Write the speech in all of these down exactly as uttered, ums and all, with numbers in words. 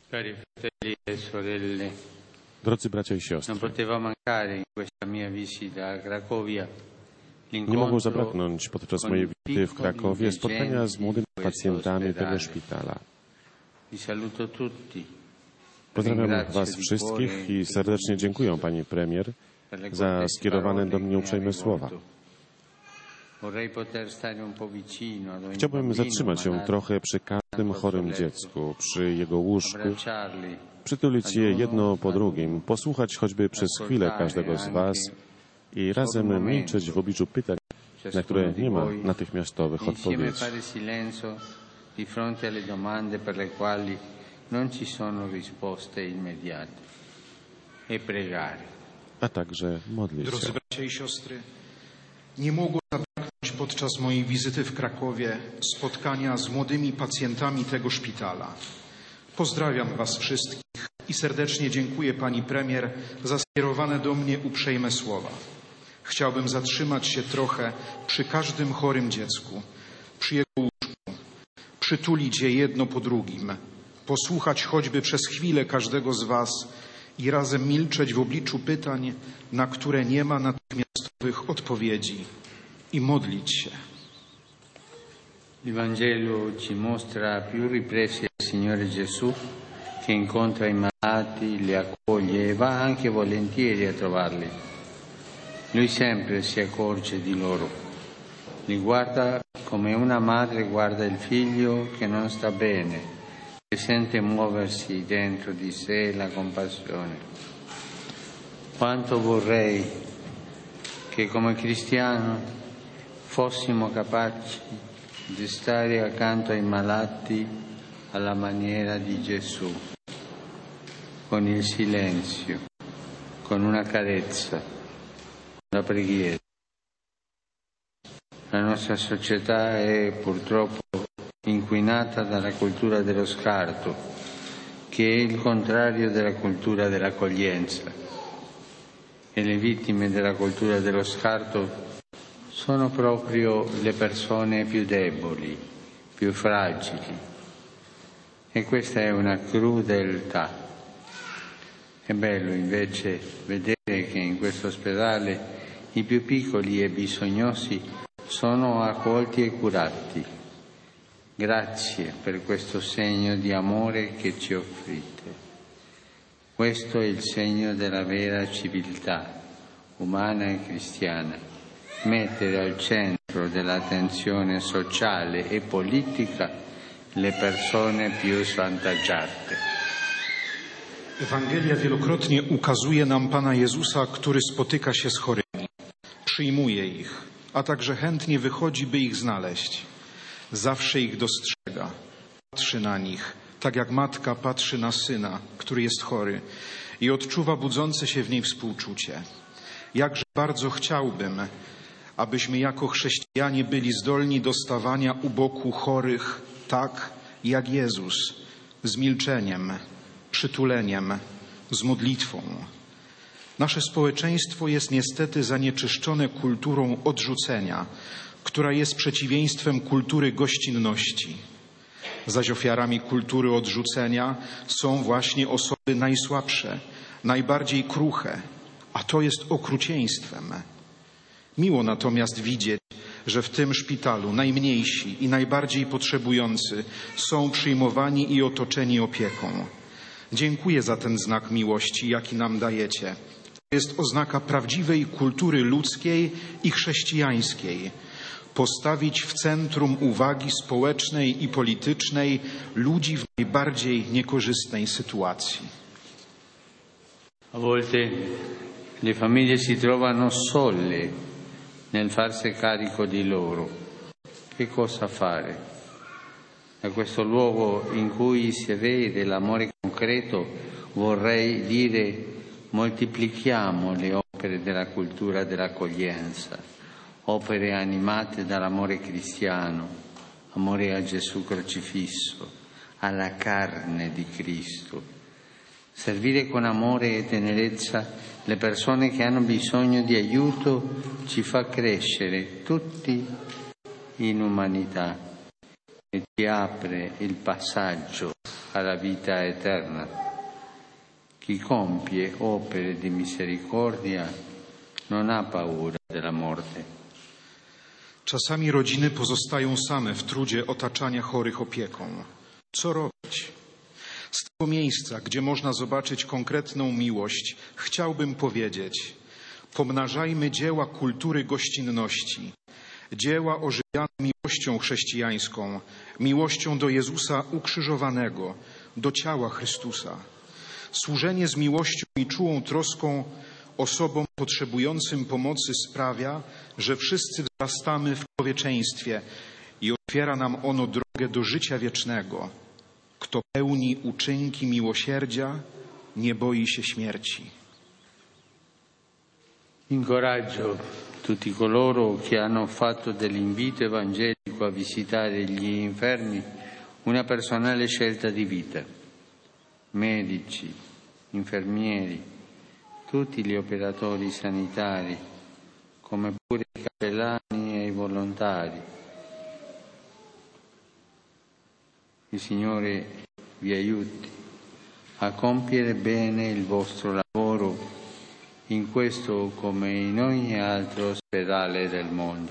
Cari fratelli e sorelle, Drodzy bracia i siostry, non poteva mancare in questa mia visita a Cracovia nie mogło zabraknąć podczas mojej wizyty w Krakowie spotkania z młodymi pacjentami tego szpitala. Vi saluto tutti. Pozdrawiam Was wszystkich i serdecznie dziękuję Pani Premier za skierowane do mnie uprzejme słowa. Chciałbym zatrzymać się trochę przy każdym chorym dziecku, przy jego łóżku, przytulić je jedno po drugim, posłuchać choćby przez chwilę każdego z Was i razem milczeć w obliczu pytań, na które nie ma natychmiastowych odpowiedzi. Di fronte alle domande per le quali non ci sono risposte immediate e pregare. A także modlić się. Drodzy bracia i siostry, nie mogło zabraknąć podczas mojej wizyty w Krakowie spotkania z młodymi pacjentami tego szpitala. Pozdrawiam Was wszystkich i serdecznie dziękuję Pani Premier za skierowane do mnie uprzejme słowa. Chciałbym zatrzymać się trochę przy każdym chorym dziecku, przy jego łóżku, przytulić je jedno po drugim, posłuchać choćby przez chwilę każdego z Was i razem milczeć w obliczu pytań, na które nie ma natychmiastowych odpowiedzi, i modlić się. Il Vangelo ci mostra più riprese il Signore Gesù che incontra i malati, li accoglie e va anche volentieri a trovarli. Lui sempre si accorge di loro, li guarda come una madre guarda il figlio che non sta bene e sente muoversi dentro di sé la compassione. Quanto vorrei che come cristiano fossimo capaci di stare accanto ai malati alla maniera di Gesù, con il silenzio, con una carezza, la preghiera. La nostra società è purtroppo inquinata dalla cultura dello scarto, che è il contrario della cultura dell'accoglienza. E le vittime della cultura dello scarto sono proprio le persone più deboli, più fragili. E questa è una crudeltà. È bello invece vedere che in questo ospedale i più piccoli e bisognosi sono accolti e curati. Grazie per questo segno di amore che ci offrite. Questo è il segno della vera civiltà umana e cristiana. Mettere al centro dell'attenzione sociale e politica le persone più svantaggiate. Ewangelia wielokrotnie ukazuje nam Pana Jezusa, który spotyka się z chorymi, przyjmuje ich, a także chętnie wychodzi, by ich znaleźć. Zawsze ich dostrzega, patrzy na nich, tak jak matka patrzy na syna, który jest chory, i odczuwa budzące się w niej współczucie. Jakże bardzo chciałbym, abyśmy jako chrześcijanie byli zdolni do stawania u boku chorych, tak jak Jezus, z milczeniem, przytuleniem, z modlitwą. Nasze społeczeństwo jest niestety zanieczyszczone kulturą odrzucenia, która jest przeciwieństwem kultury gościnności. Zaś ofiarami kultury odrzucenia są właśnie osoby najsłabsze, najbardziej kruche, a to jest okrucieństwem. Miło natomiast widzieć, że w tym szpitalu najmniejsi i najbardziej potrzebujący są przyjmowani i otoczeni opieką. Dziękuję za ten znak miłości, jaki nam dajecie. To jest oznaka prawdziwej kultury ludzkiej i chrześcijańskiej. Postawić w centrum uwagi społecznej i politycznej ludzi w najbardziej niekorzystnej sytuacji. A volte le famiglie si trovano sole nel farsi carico di loro. Che cosa fare? Da questo luogo in cui si vede l'amore concreto vorrei dire moltiplichiamo le opere della cultura dell'accoglienza, opere animate dall'amore cristiano, amore a Gesù crocifisso, alla carne di Cristo. Servire con amore e tenerezza le persone che hanno bisogno di aiuto ci fa crescere tutti in umanità e ci apre il passaggio alla vita eterna. Chi compie opere di misericordia non ha paura della morte. Czasami rodziny pozostają same w trudzie otaczania chorych opieką. Co robić? Z tego miejsca, gdzie można zobaczyć konkretną miłość, chciałbym powiedzieć: pomnażajmy dzieła kultury gościnności, dzieła ożywiane miłością chrześcijańską, miłością do Jezusa ukrzyżowanego, do ciała Chrystusa. Służenie z miłością i czułą troską osobom potrzebującym pomocy sprawia, że wszyscy wzrastamy w człowieczeństwie i otwiera nam ono drogę do życia wiecznego. Kto pełni uczynki miłosierdzia, nie boi się śmierci. Incoraggio tutti coloro che hanno fatto dell'invito evangelico a visitare gli infermi una personale scelta di vita. Medici, infermieri, tutti gli operatori sanitari, come pure i cappellani e i volontari. Il Signore vi aiuti a compiere bene il vostro lavoro in questo come in ogni altro ospedale del mondo.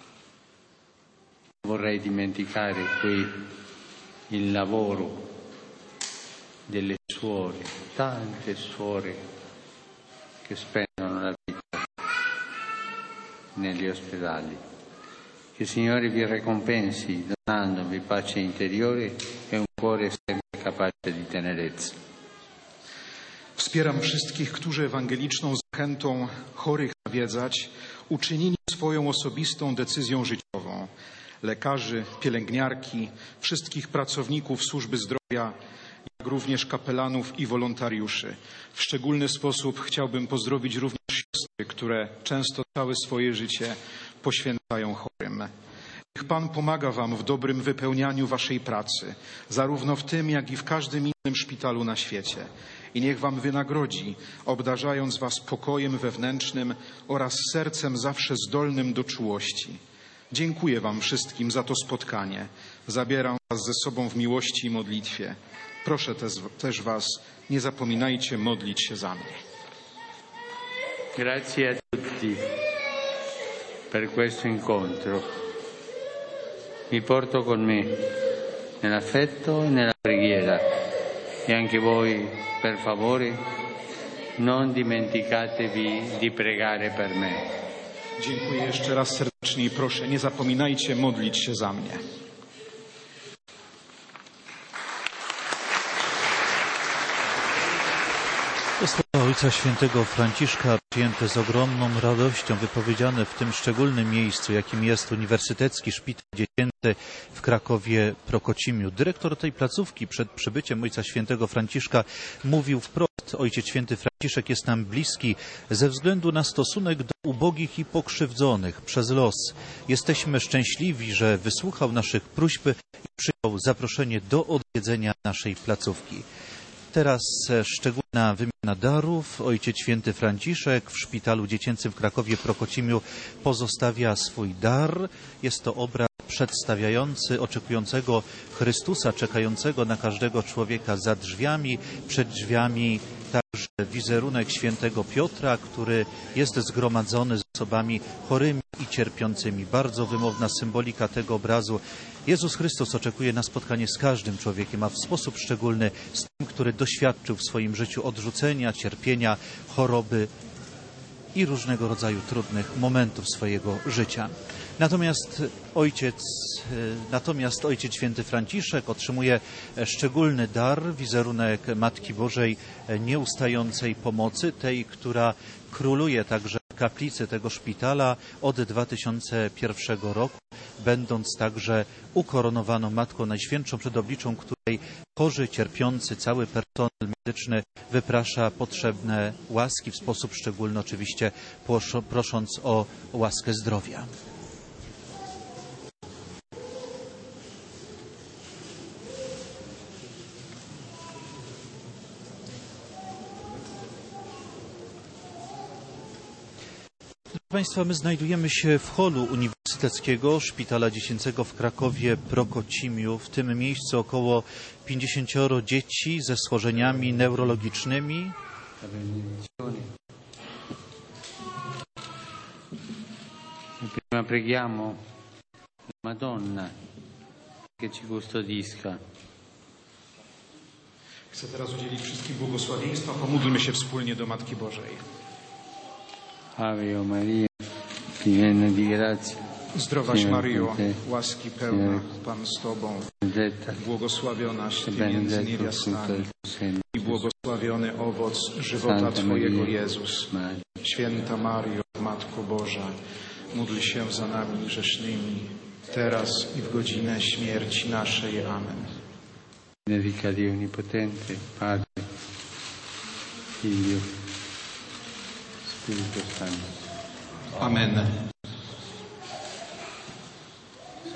Non vorrei dimenticare qui il lavoro delle suore, tante suore che spendono la vita negli ospedali. Che il Signore vi ricompensi donandovi pace interiore e un cuore sempre capace di tenerezza. Wspieram wszystkich, którzy ewangeliczną zachętą chorych nawiedzać uczynili swoją osobistą decyzją życiową. Lekarzy, pielęgniarki, wszystkich pracowników służby zdrowia, jak również kapelanów i wolontariuszy. W szczególny sposób chciałbym pozdrowić również siostry, które często całe swoje życie poświęcają chorym. Niech Pan pomaga Wam w dobrym wypełnianiu Waszej pracy, zarówno w tym, jak i w każdym innym szpitalu na świecie. I niech Wam wynagrodzi, obdarzając Was pokojem wewnętrznym oraz sercem zawsze zdolnym do czułości. Dziękuję Wam wszystkim za to spotkanie. Zabieram Was ze sobą w miłości i modlitwie. Proszę też, też Was, nie zapominajcie modlić się za mnie. Grazie a tutti per questo incontro. Mi porto con me nell'affetto e nella preghiera. E anche voi, per favore, non dimenticatevi di pregare per me. Dziękuję jeszcze raz serdecznie i proszę, nie zapominajcie modlić się za mnie. To słowa Ojca Świętego Franciszka, przyjęte z ogromną radością, wypowiedziane w tym szczególnym miejscu, jakim jest Uniwersytecki Szpital Dziecięcy w Krakowie Prokocimiu. Dyrektor tej placówki przed przybyciem Ojca Świętego Franciszka mówił wprost: Ojciec Święty Franciszek jest nam bliski ze względu na stosunek do ubogich i pokrzywdzonych przez los. Jesteśmy szczęśliwi, że wysłuchał naszych próśb i przyjął zaproszenie do odwiedzenia naszej placówki. Teraz szczególna wymiana darów. Ojciec Święty Franciszek w Szpitalu Dziecięcym w Krakowie Prokocimiu pozostawia swój dar. Jest to obraz przedstawiający oczekującego Chrystusa, czekającego na każdego człowieka za drzwiami, przed drzwiami także wizerunek świętego Piotra, który jest zgromadzony z osobami chorymi i cierpiącymi. Bardzo wymowna symbolika tego obrazu. Jezus Chrystus oczekuje na spotkanie z każdym człowiekiem, a w sposób szczególny z tym, który doświadczył w swoim życiu odrzucenia, cierpienia, choroby i różnego rodzaju trudnych momentów swojego życia. Natomiast ojciec, natomiast ojciec Święty Franciszek otrzymuje szczególny dar, wizerunek Matki Bożej nieustającej pomocy, tej, która króluje także w kaplicy tego szpitala od dwa tysiące pierwszego roku, będąc także ukoronowaną Matką Najświętszą, przed obliczą której chorzy, cierpiący, cały personel medyczny wyprasza potrzebne łaski, w sposób szczególny oczywiście prosząc o łaskę zdrowia. Proszę Państwa, my znajdujemy się w holu Uniwersytetu Uniwersyteckiego Szpitala Dziecięcego w Krakowie Prokocimiu. W tym miejscu około pięćdziesięcioro dzieci ze schorzeniami neurologicznymi. Prima preghiamo la Madonna che ci custodisca. Chcę teraz udzielić wszystkim błogosławieństwa. Pomódlmy się wspólnie do Matki Bożej. Ave Maria, piena di grazia. Zdrowaś Maryjo, łaski pełna, Pan z Tobą, błogosławionaś Ty między niewiastami i błogosławiony owoc żywota Twojego Jezus. Święta Maryjo, Matko Boża, módl się za nami grzesznymi, teraz i w godzinę śmierci naszej. Amen. Benedica Dio Onnipotente, Padre, Figlio, Spirito Santo. Amen.